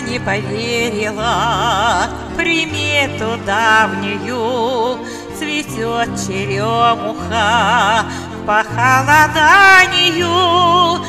не поверила примету давнюю, цветет черемуха по холоданию,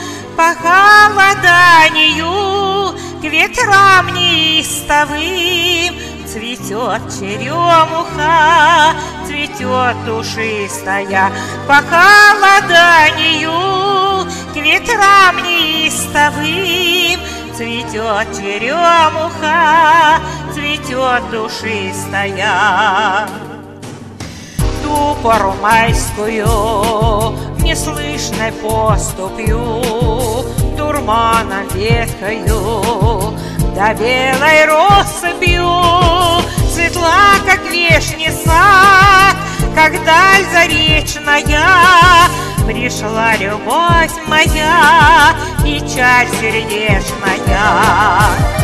к ветрам неистовым. Цветет черемуха, цветет душистая по холоданию, к ветрам неистовым. Цветет черемуха, цветет душистая. Ту пору майскую неслышной поступью, дурманом ветхою да белой россыпью, светла, как вешний сад, как даль заречная, пришла любовь моя, печаль сердечная.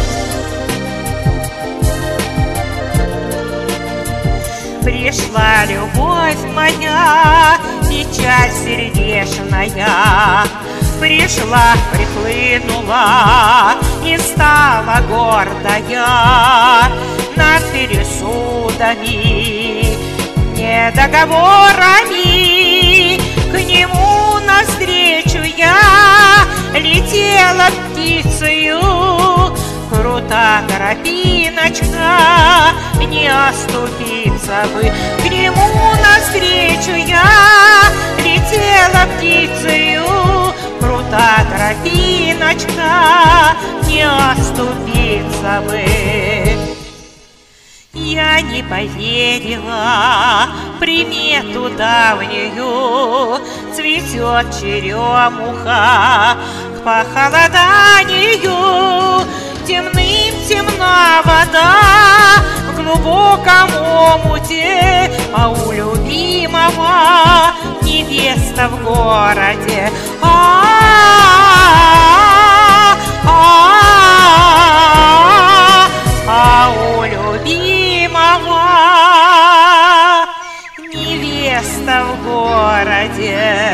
Пришла любовь моя, печаль сердечная. Пришла, прихлынула и стала гордая над пересудами, недоговорами. К нему навстречу я летела птицею, крута тропиночка, не оступиться бы. К нему навстречу я летела птицею, крута тропиночка, не оступиться бы. Я не поверила примету давнюю, цветет черемуха к похолоданию. Темным темна вода в глубоком омуте, а у любимого невеста в городе. А у любимого невеста в городе.